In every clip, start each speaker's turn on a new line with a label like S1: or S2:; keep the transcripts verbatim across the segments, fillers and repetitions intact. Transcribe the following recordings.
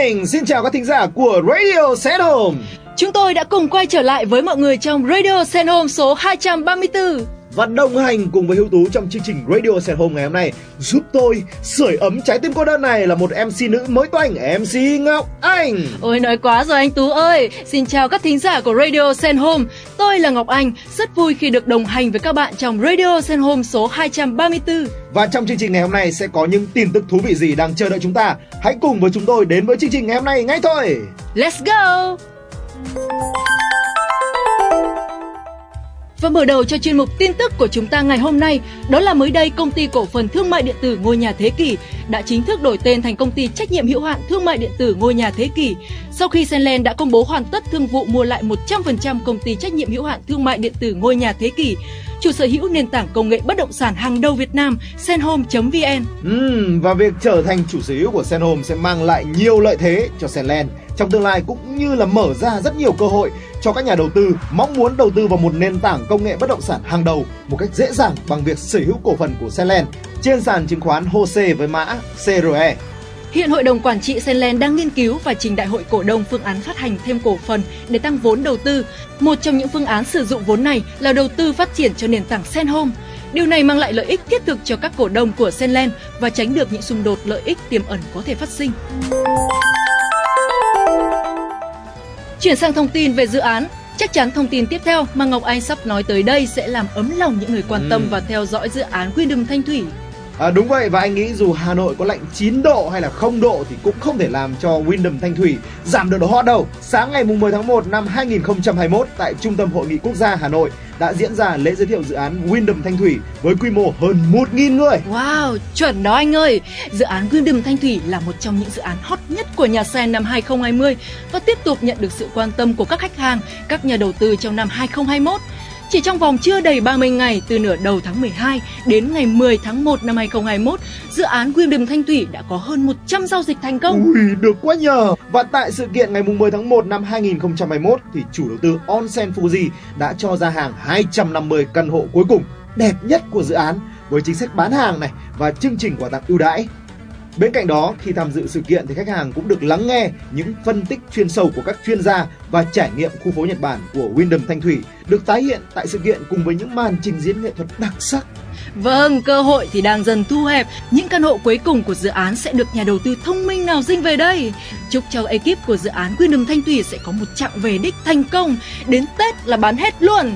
S1: Anh, xin chào các thính giả của Radio Sen Home.
S2: Chúng tôi đã cùng quay trở lại với mọi người trong Radio Sen Home số hai trăm ba mươi tư.
S1: Và đồng hành cùng với Hữu Tú trong chương trình Radio Sen Home ngày hôm nay, giúp tôi sưởi ấm trái tim cô đơn này là một em xê nữ mới toanh, em xê Ngọc Anh.
S2: Ôi nói quá rồi anh Tú ơi. Xin chào các thính giả của Radio Sen Home. Tôi là Ngọc Anh, rất vui khi được đồng hành với các bạn trong Radio Sen Home số hai trăm ba mươi tư.
S1: Và trong chương trình ngày hôm nay sẽ có những tin tức thú vị gì đang chờ đợi chúng ta. Hãy cùng với chúng tôi đến với chương trình ngày hôm nay ngay thôi.
S2: Let's go. Và mở đầu cho chuyên mục tin tức của chúng ta ngày hôm nay, đó là mới đây công ty cổ phần thương mại điện tử Ngôi Nhà Thế Kỷ đã chính thức đổi tên thành công ty trách nhiệm hữu hạn thương mại điện tử Ngôi Nhà Thế Kỷ. Sau khi Senland đã công bố hoàn tất thương vụ mua lại một trăm phần trăm công ty trách nhiệm hữu hạn thương mại điện tử Ngôi Nhà Thế Kỷ, chủ sở hữu nền tảng công nghệ bất động sản hàng đầu Việt Nam senhome chấm vn.
S1: Uhm, và việc trở thành chủ sở hữu của Senhome sẽ mang lại nhiều lợi thế cho Senland trong tương lai, cũng như là mở ra rất nhiều cơ hội cho các nhà đầu tư mong muốn đầu tư vào một nền tảng công nghệ bất động sản hàng đầu một cách dễ dàng bằng việc sở hữu cổ phần của Senland trên sàn chứng khoán hát ô xê với mã xê rờ e.
S2: Hiện Hội đồng Quản trị Senland đang nghiên cứu và trình Đại hội cổ đông phương án phát hành thêm cổ phần để tăng vốn đầu tư. Một trong những phương án sử dụng vốn này là đầu tư phát triển cho nền tảng Senhome. Điều này mang lại lợi ích thiết thực cho các cổ đông của Senland và tránh được những xung đột lợi ích tiềm ẩn có thể phát sinh. Chuyển sang thông tin về dự án, chắc chắn thông tin tiếp theo mà Ngọc Anh sắp nói tới đây sẽ làm ấm lòng những người quan tâm ừ. và theo dõi dự án Wyndham Thanh Thủy.
S1: À, đúng vậy, và anh nghĩ dù Hà Nội có lạnh chín độ hay là không độ thì cũng không thể làm cho Wyndham Thanh Thủy giảm được độ hot đâu. Sáng ngày mười tháng một năm hai nghìn không trăm hai mươi mốt tại Trung tâm Hội nghị Quốc gia Hà Nội đã diễn ra lễ giới thiệu dự án Wyndham Thanh Thủy với quy mô hơn một nghìn người.
S2: Wow, chuẩn đó anh ơi. Dự án Wyndham Thanh Thủy là một trong những dự án hot nhất của nhà Sen năm hai không hai không và tiếp tục nhận được sự quan tâm của các khách hàng, các nhà đầu tư trong năm hai không hai mốt. Chỉ trong vòng chưa đầy ba mươi ngày, từ nửa đầu tháng mười hai đến ngày mười tháng một năm hai không hai mốt, dự án Wyndham Thanh Thủy đã có hơn một trăm giao dịch thành công.
S1: Ui, được quá nhờ. Và tại sự kiện ngày mười tháng một năm hai nghìn không trăm hai mươi mốt thì chủ đầu tư Onsen Fuji đã cho ra hàng hai trăm năm mươi căn hộ cuối cùng đẹp nhất của dự án với chính sách bán hàng này và chương trình quà tặng ưu đãi. Bên cạnh đó, khi tham dự sự kiện thì khách hàng cũng được lắng nghe những phân tích chuyên sâu của các chuyên gia và trải nghiệm khu phố Nhật Bản của Wyndham Thanh Thủy được tái hiện tại sự kiện cùng với những màn trình diễn nghệ thuật đặc sắc.
S2: Vâng, cơ hội thì đang dần thu hẹp. Những căn hộ cuối cùng của dự án sẽ được nhà đầu tư thông minh nào dinh về đây. Chúc cho ekip của dự án Wyndham Thanh Thủy sẽ có một chặng về đích thành công. Đến Tết là bán hết luôn.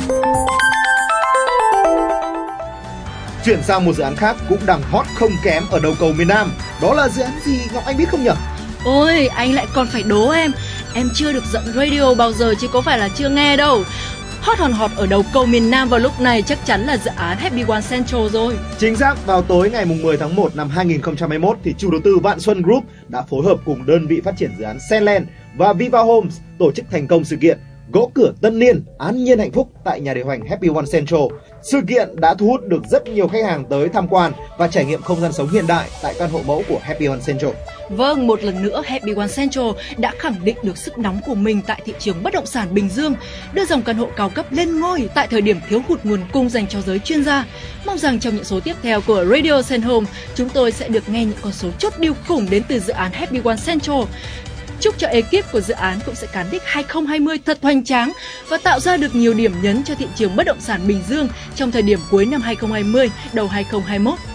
S1: Chuyển sang một dự án khác cũng đang hot không kém ở đầu cầu miền Nam. Đó là dự án gì Ngọc Anh biết không nhỉ?
S2: Ôi, anh lại còn phải đố em. Em chưa được dẫn radio bao giờ chứ có phải là chưa nghe đâu. Hot hòn hot ở đầu cầu miền Nam vào lúc này chắc chắn là dự án Happy One Central rồi.
S1: Chính xác, vào tối ngày mười tháng một năm hai nghìn không trăm hai mươi mốt thì chủ đầu tư Vạn Xuân Group đã phối hợp cùng đơn vị phát triển dự án Senland và Viva Homes tổ chức thành công sự kiện Gõ cửa tân niên, an nhiên hạnh phúc tại nhà điều hành Happy One Central. Sự kiện đã thu hút được rất nhiều khách hàng tới tham quan và trải nghiệm không gian sống hiện đại tại căn hộ mẫu của Happy One Central.
S2: Vâng, một lần nữa Happy One Central đã khẳng định được sức nóng của mình tại thị trường bất động sản Bình Dương, đưa dòng căn hộ cao cấp lên ngôi tại thời điểm thiếu hụt nguồn cung dành cho giới chuyên gia. Mong rằng trong những số tiếp theo của Radio Sen Home, chúng tôi sẽ được nghe những con số chốt điêu khủng đến từ dự án Happy One Central. Chúc cho ekip của dự án cũng sẽ cán đích hai không hai không thật hoành tráng và tạo ra được nhiều điểm nhấn cho thị trường bất động sản Bình Dương trong thời điểm cuối năm hai không hai không, đầu hai không hai mốt.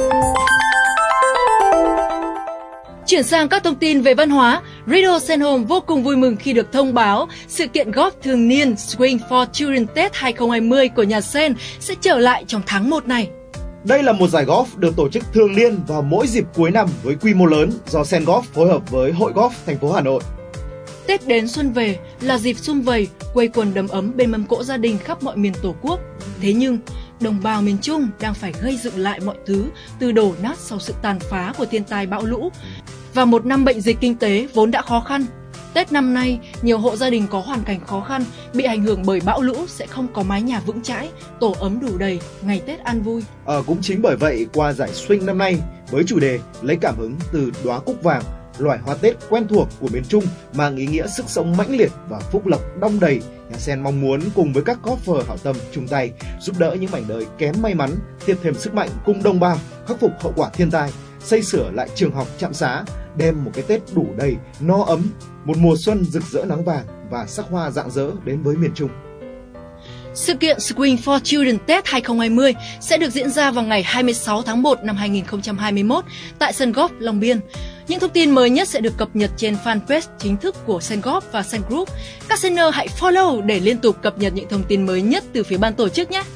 S2: Chuyển sang các thông tin về văn hóa, Radio Sen Home vô cùng vui mừng khi được thông báo sự kiện golf thường niên Swing for Children Tết hai không hai không của nhà Sen sẽ trở lại trong tháng một này.
S1: Đây là một giải golf được tổ chức thường niên vào mỗi dịp cuối năm với quy mô lớn do Sen Golf phối hợp với Hội Golf thành phố Hà Nội.
S2: Tết đến xuân về là dịp sum vầy, quây quần đầm ấm bên mâm cỗ gia đình khắp mọi miền Tổ quốc. Thế nhưng, đồng bào miền Trung đang phải gây dựng lại mọi thứ từ đổ nát sau sự tàn phá của thiên tai bão lũ và một năm bệnh dịch kinh tế vốn đã khó khăn. Tết năm nay, nhiều hộ gia đình có hoàn cảnh khó khăn, bị ảnh hưởng bởi bão lũ sẽ không có mái nhà vững chãi, tổ ấm đủ đầy, ngày Tết an vui.
S1: Ờ, cũng chính bởi vậy, qua giải Swing năm nay, với chủ đề lấy cảm hứng từ đóa cúc vàng, loài hoa Tết quen thuộc của miền Trung mang ý nghĩa sức sống mãnh liệt và phúc lộc đong đầy, nhà Sen mong muốn cùng với các golfer hảo tâm chung tay giúp đỡ những mảnh đời kém may mắn, tiếp thêm sức mạnh cùng đồng bào khắc phục hậu quả thiên tai, xây sửa lại trường học trạm xá, đem một cái Tết đủ đầy, no ấm, một mùa xuân rực rỡ nắng vàng và sắc hoa rạng rỡ đến với miền Trung.
S2: Sự kiện Swing for Children Tết hai không hai không sẽ được diễn ra vào ngày hai mươi sáu tháng một năm hai nghìn không trăm hai mươi mốt tại sân golf Long Biên. Những thông tin mới nhất sẽ được cập nhật trên fanpage chính thức của Sun Golf và Sun Group. Các sender hãy follow để liên tục cập nhật những thông tin mới nhất từ phía ban tổ chức nhé!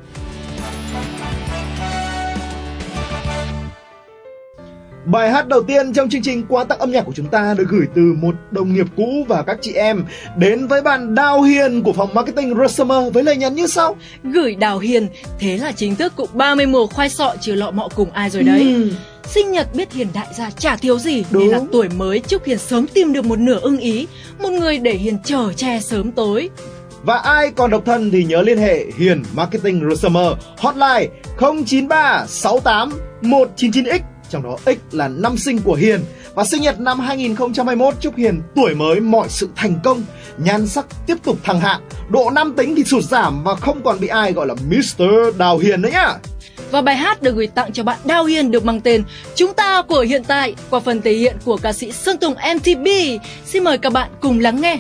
S1: Bài hát đầu tiên trong chương trình quà tặng âm nhạc của chúng ta được gửi từ một đồng nghiệp cũ và các chị em đến với bạn Đào Hiền của phòng marketing Rosmer với lời nhắn như sau:
S2: Gửi Đào Hiền, thế là chính thức cụ ba mươi mùa khoai sọ chưa lọ mọ cùng ai rồi đấy. Ừ. Sinh nhật biết Hiền đại gia chả thiếu gì. Đúng. Nên là tuổi mới chúc Hiền sớm tìm được một nửa ưng ý, một người để Hiền chở che sớm tối.
S1: Và ai còn độc thân thì nhớ liên hệ Hiền Marketing Rosmer hotline không chín ba sáu tám một chín chín x, trong đó X là năm sinh của Hiền. Và sinh nhật năm hai nghìn không trăm hai mươi mốt chúc Hiền tuổi mới mọi sự thành công, nhan sắc tiếp tục thăng hạng, độ nam tính thì sụt giảm và không còn bị ai gọi là mít tơ Đào Hiền nữa nhá.
S2: Và bài hát được gửi tặng cho bạn Đào Hiền được mang tên Chúng ta của hiện tại qua phần thể hiện của ca sĩ Sơn Tùng em tê pê. Xin mời các bạn cùng lắng nghe.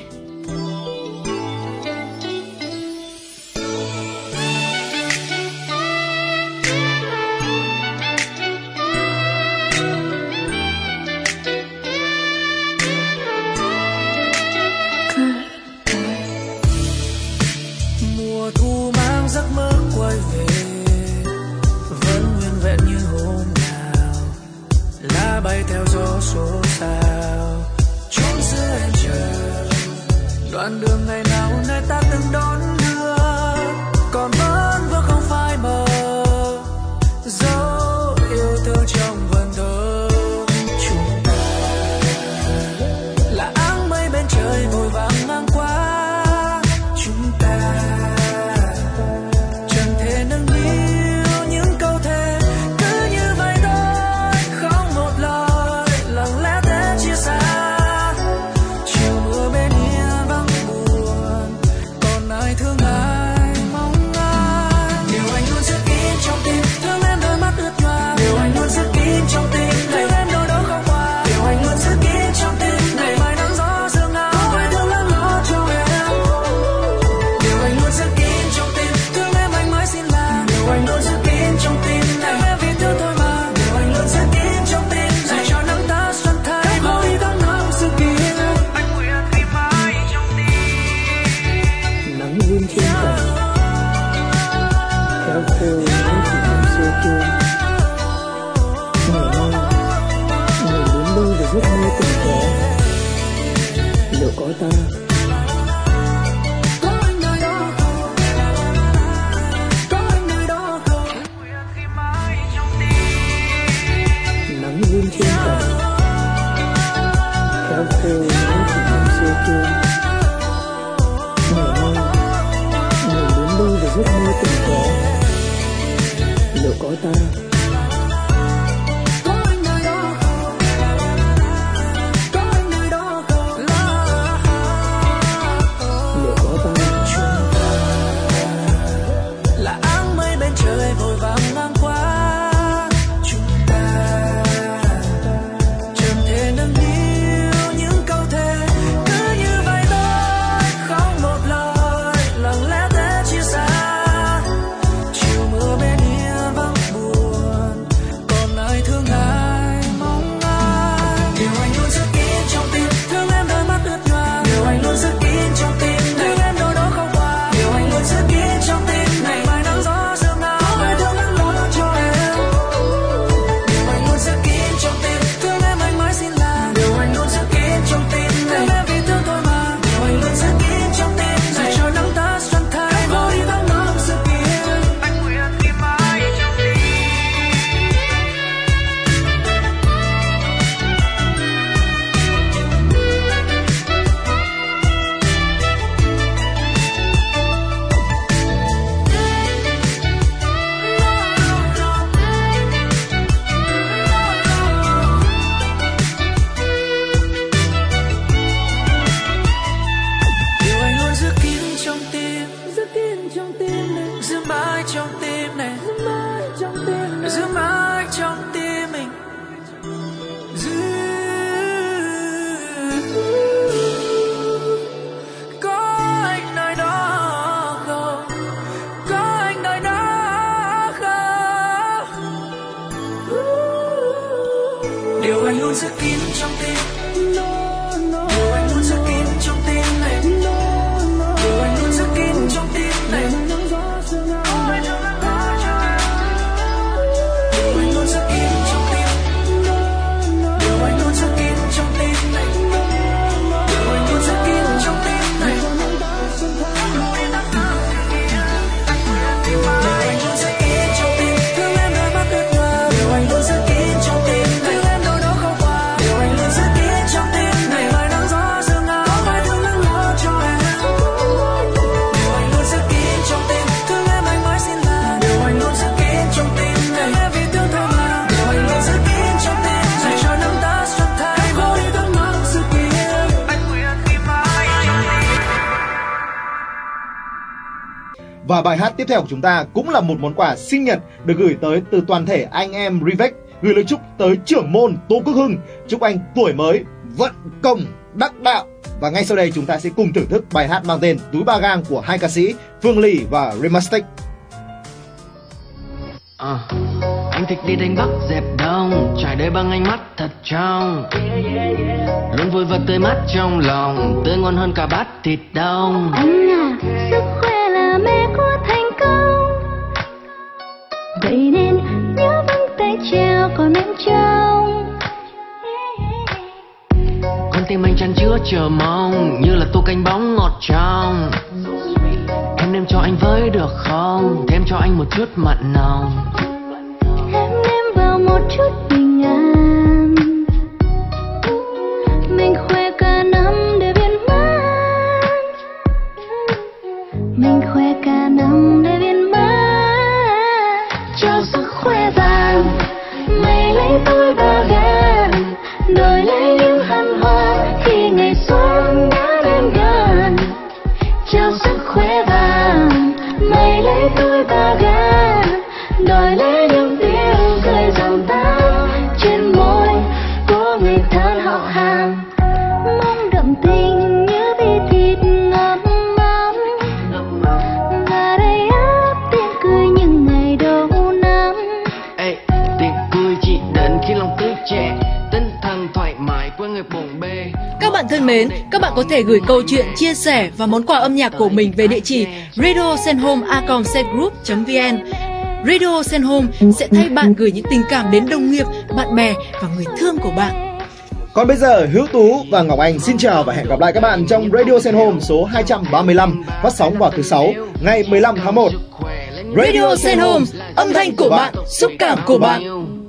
S3: Mùa thu mang giấc mơ quay về, vẫn nguyên vẹn như hôm nào, lá bay theo gió xô xao, trốn giữa em chờ đoạn đường ngày nào nơi ta từng đón đưa, còn vẫn vẫn không phai mờ dấu yêu thương trong vần thơ. Chúng ta là áng mây bên trời vội vàng ngang qua, chúng ta chẳng thể nâng niu những câu thề cứ như vậy thôi, không một lời lặng lẽ thế chia xa. Chiều mưa bên kia vắng buồn, còn ai thương ai mong ai. Điều anh luôn giữ kín trong tim, thương em đôi mắt ướt nhòa. Điều anh luôn giữ kín trong tim, thương em đôi đâu không qua. Điều anh luôn giữ kín trong tim, ngày mai nắng gió sương nào có ai thương lắng lo cho em. Điều anh luôn giữ kín trong tim, thương em anh mới xin là. Điều anh luôn giữ kín trong tim, em em vì thương thôi mà. Điều anh luôn giữ kín trong tim, dành cho nắng ta xuân thay mỗi tháng năm sự kiện. Anh nguyện ghi mãi trong tim.
S4: Nắng vươn trên cành, kéo khô những kỷ niệm xưa kia. Ngày nay, người đến đâu để giấc mơ từng có, liệu có ta
S3: Có anh nơi đó không? Có anh nơi đó không? Anh nguyện ghi mãi trong tim.
S4: nắng vươn trên cành, kéo khô những kỷ niệm xưa kia. Ngày nay, người đến đâu để giấc mơ từng có, liệu có ta
S3: Có anh nơi đó không? Có anh nơi đó không?
S4: liệu có ta
S3: Là áng mây bên trời vội vàng ngang qua, chúng ta chẳng thể nâng niu những câu thề cứ như vậy thôi, không một lời lặng lẽ thế chia xa. Chiều mưa bên kia vắng buồn,
S1: Và bài hát tiếp theo của chúng ta cũng là một món quà sinh nhật được gửi tới từ toàn thể anh em Revec, gửi lời chúc tới trưởng môn Tô Quốc Hưng, chúc anh tuổi mới vận công đắc đạo. Và ngay sau đây chúng ta sẽ cùng thưởng thức bài hát mang tên Túi Ba Gang của hai ca sĩ Phương Ly và Remastic.
S5: À, anh thích đi đánh bắt dẹp đông, trải đời bằng ánh mắt thật trong, luôn vui và tươi mát trong lòng, tươi ngon hơn cả bát thịt đông.
S6: Anh à, sức khỏe là mẹ của thành công, vậy nên nhớ vững tay treo còn bên trong.
S5: Con tim anh chan chứa chờ mong, như là tô canh bóng ngọt trong. Em nêm cho anh với được không, thêm cho anh một chút mặn nồng.
S6: Em nêm vào một chút bình an, mình khoe cả năm để viên mãn, mình khoe cả năm để viên mãn. Cho sức khỏe vàng, mày lấy tôi ba gan, đổi lấy những hân hoan khi ngày xuân đã đến gần. Cho sức khỏe vàng, mày lấy tôi ba gan, đổi lấy những tiếng cười giòn tan trên môi của người thân họ hàng. Mong đậm tình như vị thịt ngọt mắm, và đầy áp tiếng cười những ngày đầu năm.
S5: Ê, tiếng cười chỉ đến khi lòng tươi trẻ, tinh thần thoải mái quên người bồng bê.
S2: Các bạn thân mến, các bạn có thể gửi câu chuyện, chia sẻ và món quà âm nhạc của mình về địa chỉ radio senhome a còng setgroup chấm vn. Radio Senhome sẽ thay bạn gửi những tình cảm đến đồng nghiệp, bạn bè và người thương của bạn.
S1: Còn bây giờ, Hữu Tú và Ngọc Anh xin chào và hẹn gặp lại các bạn trong Radio Senhome số hai trăm ba mươi lăm, phát sóng vào thứ sáu ngày mười lăm tháng một.
S2: Radio Senhome, âm thanh của bạn, xúc cảm của bạn.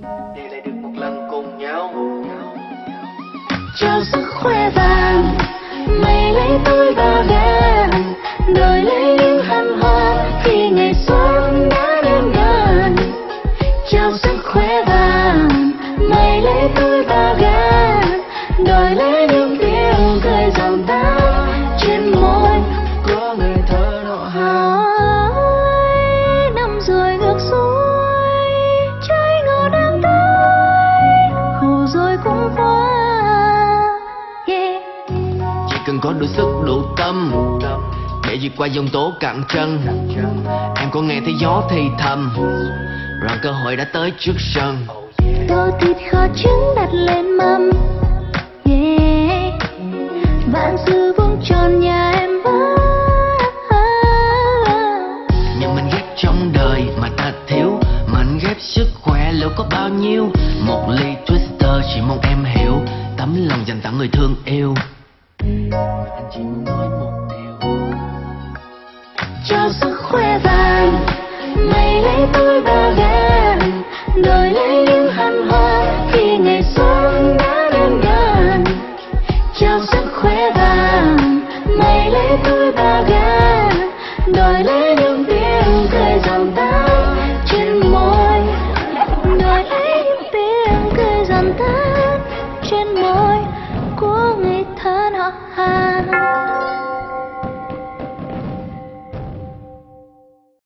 S6: Cho sức khỏe vàng, mày lấy tôi ba gan, đổi lấy những hân hoan khi ngày xuân đã đến gần. Cho sức khỏe vàng, mày lấy tôi ba gan, đổi lấy những tiếng cười giòn tan trên môi của người thân họ hàng. Năm rồi ngược xuôi, trái ngọt đang tới, khổ rồi cũng qua.
S5: Cần có đủ sức đủ tâm để vượt qua dòng tố cạn chân. Em có nghe thấy gió thì thầm rằng cơ hội đã tới trước sân.
S6: Tô thịt kho trứng đặt lên mâm, yeah. Vạn sự vuông tròn nhà em bớt.
S5: Nhưng mình ghét trong đời mà ta thiếu, mình ghét sức khỏe liệu có bao nhiêu. Một ly Twister chỉ mong em hiểu, tấm lòng dành tặng người thương yêu. Anh chỉ muốn nói một điều.
S6: Cho sức khỏe vàng, mày lấy tôi ba gan.